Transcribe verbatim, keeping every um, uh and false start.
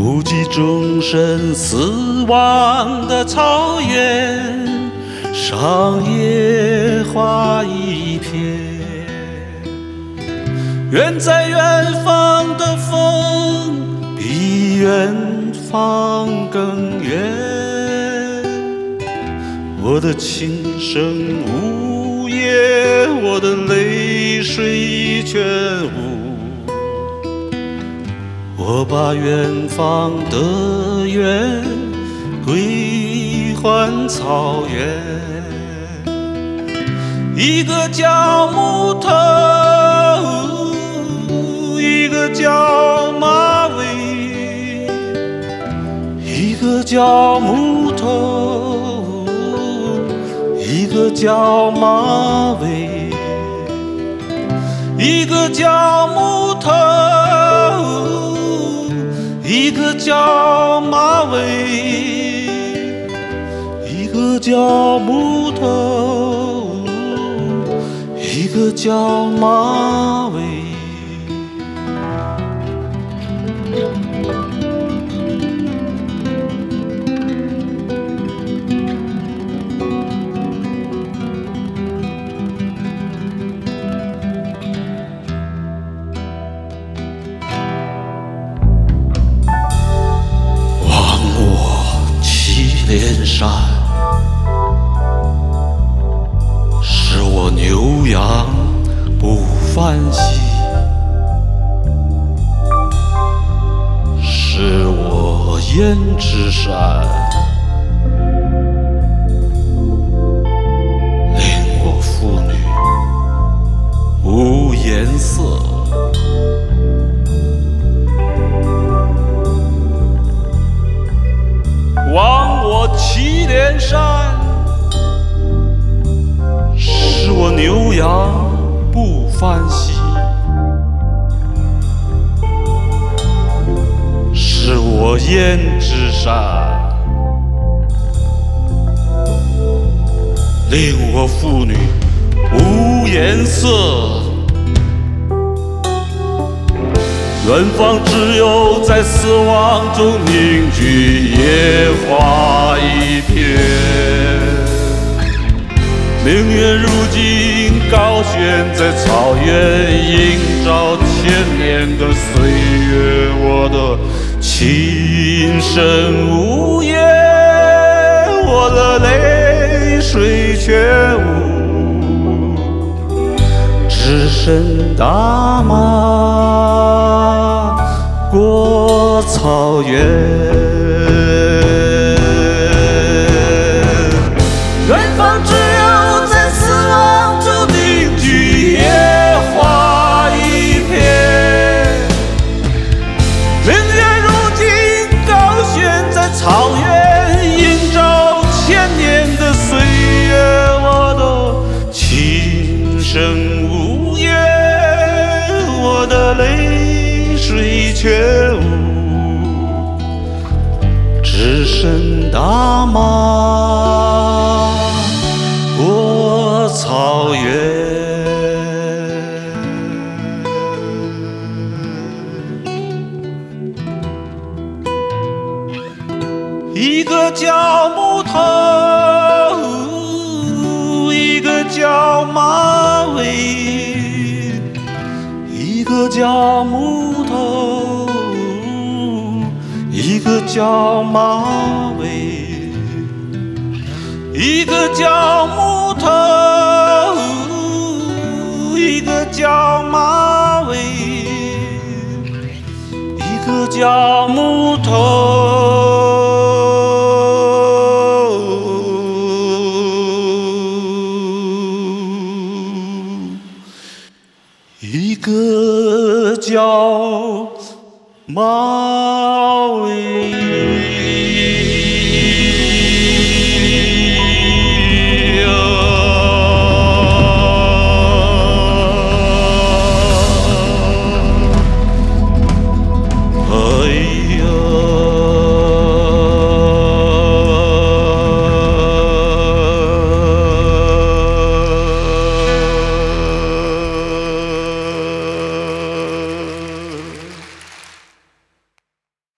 目击众生死亡的草原上，野花一片。远在远方的风，比远方更远。我的琴声呜咽，我的泪水全无。我把远方的远归还草原。一个叫木头，一个叫马尾，一个叫木头，一个叫马尾，一个叫木头，一个叫马尾，一个叫木头，一个叫马尾。连山是我牛羊不欢喜，是我胭脂山令我妇女无颜色。望我祁连山，使我牛羊不欢喜，是我胭脂山令我妇女无颜色。远方只有在死亡中凝聚野花一片。明月如今高悬在草原，映照千年的岁月。我的琴声呜咽，我的泪水全无，只身打马过草原。远方只有在死亡中凝聚野花一片。明月如今高悬在草原，映照千年的岁月。我的琴声呜咽，我的泪水全无，只身打马过草原。一个叫木头，一个叫马尾，一个叫木头，一个叫马尾，一个叫木头，一个叫马尾，一个叫木头，一个叫马尾。